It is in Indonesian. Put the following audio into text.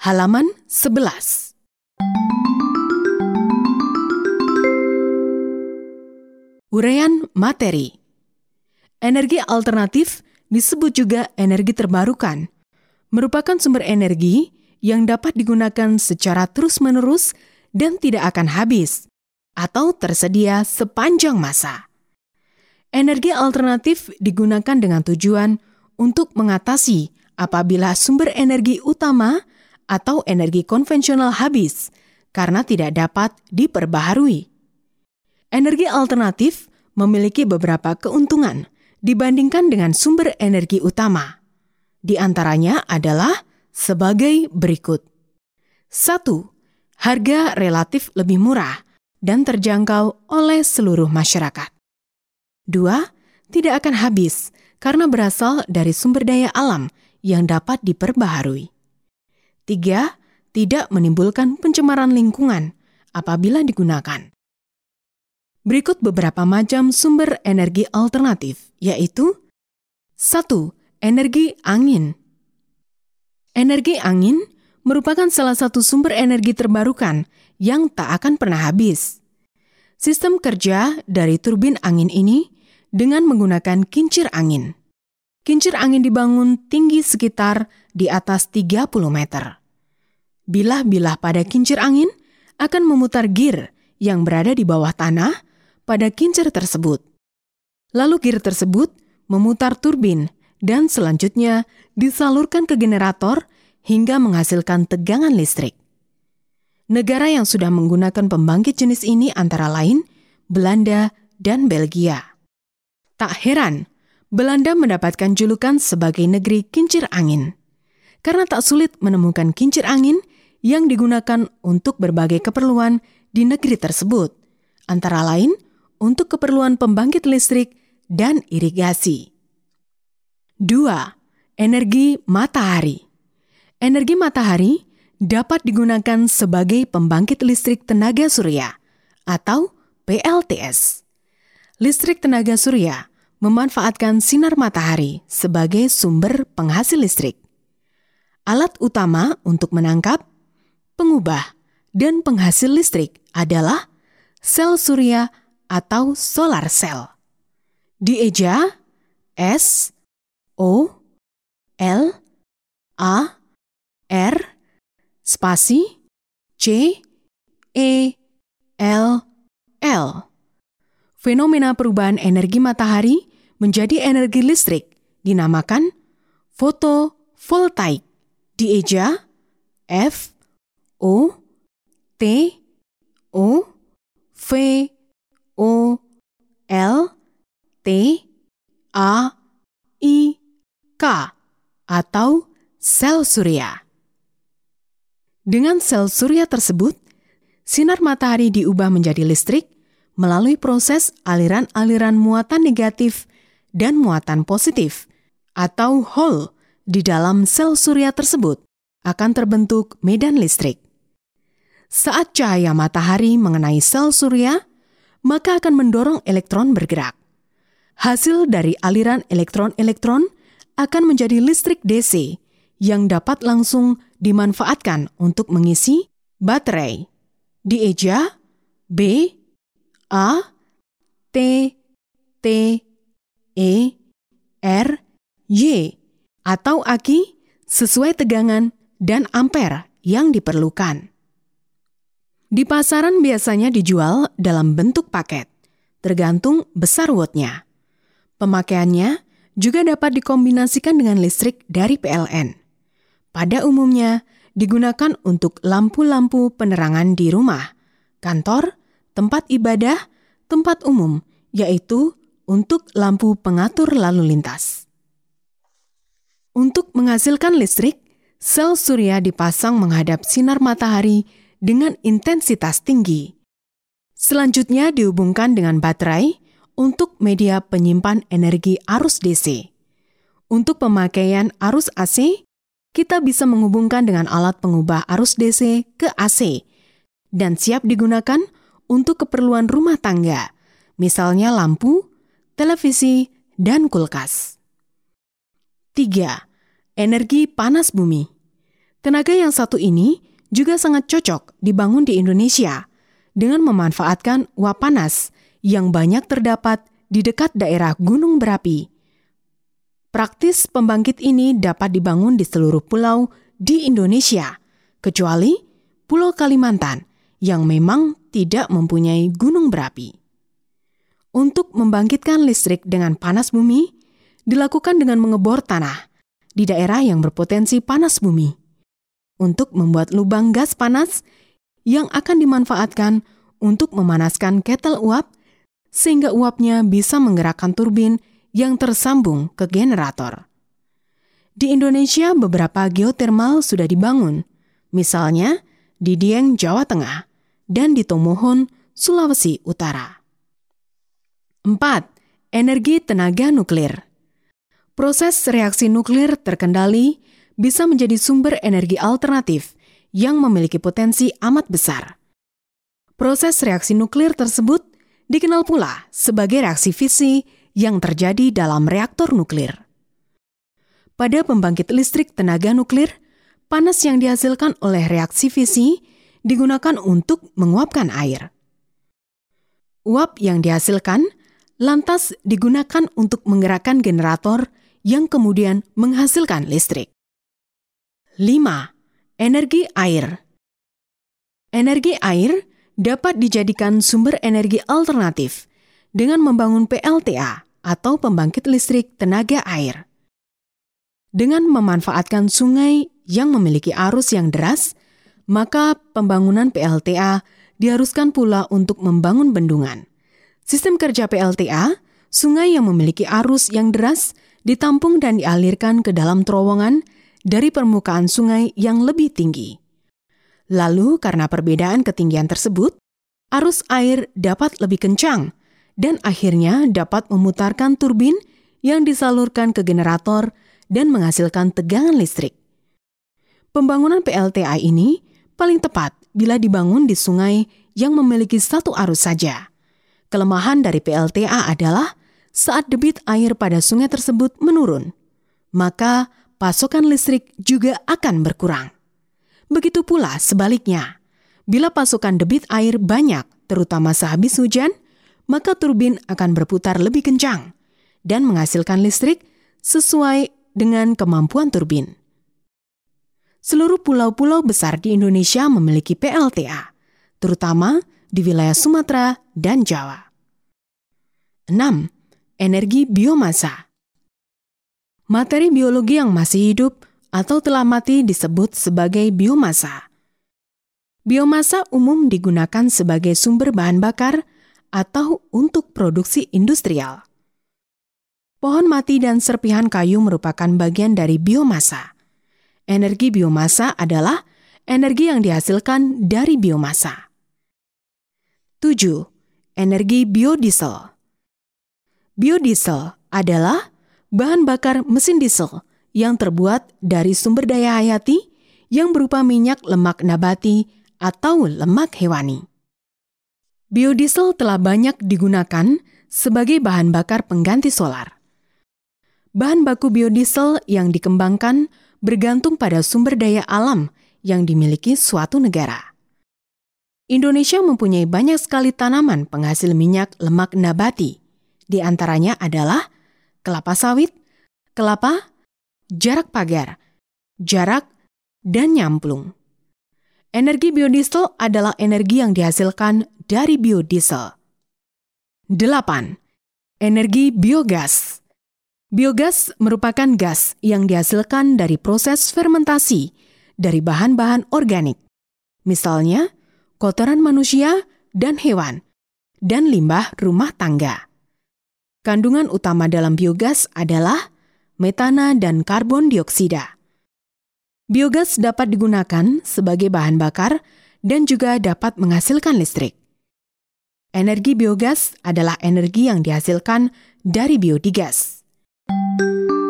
halaman 11. Uraian materi. Energi alternatif disebut juga energi terbarukan, merupakan sumber energi yang dapat digunakan secara terus-menerus dan tidak akan habis atau tersedia sepanjang masa. Energi alternatif digunakan dengan tujuan untuk mengatasi apabila sumber energi utama atau energi konvensional habis karena tidak dapat diperbaharui. Energi alternatif memiliki beberapa keuntungan dibandingkan dengan sumber energi utama. Di antaranya adalah sebagai berikut. 1. Harga relatif lebih murah dan terjangkau oleh seluruh masyarakat. 2. Tidak akan habis karena berasal dari sumber daya alam yang dapat diperbaharui. 3. Tidak menimbulkan pencemaran lingkungan apabila digunakan. Berikut beberapa macam sumber energi alternatif, yaitu 1. Energi angin. Energi angin merupakan salah satu sumber energi terbarukan yang tak akan pernah habis. Sistem kerja dari turbin angin ini dengan menggunakan kincir angin. Kincir angin dibangun tinggi sekitar di atas 30 meter. Bilah-bilah pada kincir angin akan memutar gir yang berada di bawah tanah pada kincir tersebut. Lalu gir tersebut memutar turbin dan selanjutnya disalurkan ke generator hingga menghasilkan tegangan listrik. Negara yang sudah menggunakan pembangkit jenis ini antara lain Belanda dan Belgia. Tak heran, Belanda mendapatkan julukan sebagai negeri kincir angin, karena tak sulit menemukan kincir angin yang digunakan untuk berbagai keperluan di negeri tersebut, antara lain untuk keperluan pembangkit listrik dan irigasi. 2. Energi matahari. Energi matahari dapat digunakan sebagai pembangkit listrik tenaga surya atau PLTS. Listrik tenaga surya memanfaatkan sinar matahari sebagai sumber penghasil listrik. Alat utama untuk menangkap, pengubah, dan penghasil listrik adalah sel surya atau solar cell. Dieja S O L A R spasi C E L L. Fenomena perubahan energi matahari menjadi energi listrik dinamakan fotovoltaik. Dieja F O T O V O L T A I K atau sel surya. Dengan sel surya tersebut, sinar matahari diubah menjadi listrik melalui proses aliran-aliran muatan negatif dan muatan positif atau hole di dalam sel surya tersebut akan terbentuk medan listrik. Saat cahaya matahari mengenai sel surya, maka akan mendorong elektron bergerak. Hasil dari aliran elektron-elektron akan menjadi listrik DC yang dapat langsung dimanfaatkan untuk mengisi baterai. Dieja B A T T E R Y atau aki sesuai tegangan dan ampere yang diperlukan. Di pasaran biasanya dijual dalam bentuk paket, tergantung besar wattnya. Pemakaiannya juga dapat dikombinasikan dengan listrik dari PLN. Pada umumnya digunakan untuk lampu-lampu penerangan di rumah, kantor, tempat ibadah, tempat umum, yaitu untuk lampu pengatur lalu lintas. Untuk menghasilkan listrik, sel surya dipasang menghadap sinar matahari dengan intensitas tinggi. Selanjutnya dihubungkan dengan baterai untuk media penyimpan energi arus DC. Untuk pemakaian arus AC, kita bisa menghubungkan dengan alat pengubah arus DC ke AC dan siap digunakan untuk keperluan rumah tangga, misalnya lampu, televisi, dan kulkas. 3. Energi panas bumi. Tenaga yang satu ini juga sangat cocok dibangun di Indonesia dengan memanfaatkan uap panas yang banyak terdapat di dekat daerah gunung berapi. Praktis pembangkit ini dapat dibangun di seluruh pulau di Indonesia, kecuali Pulau Kalimantan yang memang tidak mempunyai gunung berapi. Untuk membangkitkan listrik dengan panas bumi, dilakukan dengan mengebor tanah di daerah yang berpotensi panas bumi, untuk membuat lubang gas panas yang akan dimanfaatkan untuk memanaskan ketel uap, sehingga uapnya bisa menggerakkan turbin yang tersambung ke generator. Di Indonesia, beberapa geotermal sudah dibangun, misalnya di Dieng, Jawa Tengah, dan di Tomohon, Sulawesi Utara. 4. Energi tenaga nuklir. Proses reaksi nuklir terkendali bisa menjadi sumber energi alternatif yang memiliki potensi amat besar. Proses reaksi nuklir tersebut dikenal pula sebagai reaksi fisi yang terjadi dalam reaktor nuklir. Pada pembangkit listrik tenaga nuklir, panas yang dihasilkan oleh reaksi fisi digunakan untuk menguapkan air. Uap yang dihasilkan lantas digunakan untuk menggerakkan generator yang kemudian menghasilkan listrik. 5. Energi air. Energi air dapat dijadikan sumber energi alternatif dengan membangun PLTA atau pembangkit listrik tenaga air. Dengan memanfaatkan sungai yang memiliki arus yang deras, maka pembangunan PLTA diharuskan pula untuk membangun bendungan. Sistem kerja PLTA, sungai yang memiliki arus yang deras ditampung dan dialirkan ke dalam terowongan dari permukaan sungai yang lebih tinggi. Lalu, karena perbedaan ketinggian tersebut, arus air dapat lebih kencang dan akhirnya dapat memutarkan turbin yang disalurkan ke generator dan menghasilkan tegangan listrik. Pembangunan PLTA ini paling tepat bila dibangun di sungai yang memiliki satu arus saja. Kelemahan dari PLTA adalah saat debit air pada sungai tersebut menurun, maka pasokan listrik juga akan berkurang. Begitu pula sebaliknya, bila pasokan debit air banyak, terutama sehabis hujan, maka turbin akan berputar lebih kencang dan menghasilkan listrik sesuai dengan kemampuan turbin. Seluruh pulau-pulau besar di Indonesia memiliki PLTA, terutama di wilayah Sumatera dan Jawa. 6. Energi biomasa. Materi biologi yang masih hidup atau telah mati disebut sebagai biomasa. Biomasa umum digunakan sebagai sumber bahan bakar atau untuk produksi industrial. Pohon mati dan serpihan kayu merupakan bagian dari biomasa. Energi biomasa adalah energi yang dihasilkan dari biomasa. 7. Energi biodiesel. Biodiesel adalah bahan bakar mesin diesel yang terbuat dari sumber daya hayati yang berupa minyak lemak nabati atau lemak hewani. Biodiesel telah banyak digunakan sebagai bahan bakar pengganti solar. Bahan baku biodiesel yang dikembangkan bergantung pada sumber daya alam yang dimiliki suatu negara. Indonesia mempunyai banyak sekali tanaman penghasil minyak lemak nabati. Di antaranya adalah kelapa sawit, kelapa, jarak pagar, jarak, dan nyamplung. Energi biodiesel adalah energi yang dihasilkan dari biodiesel. 8. Energi biogas. Biogas merupakan gas yang dihasilkan dari proses fermentasi dari bahan-bahan organik, misalnya kotoran manusia dan hewan, dan limbah rumah tangga. Kandungan utama dalam biogas adalah metana dan karbon dioksida. Biogas dapat digunakan sebagai bahan bakar dan juga dapat menghasilkan listrik. Energi biogas adalah energi yang dihasilkan dari biodigas.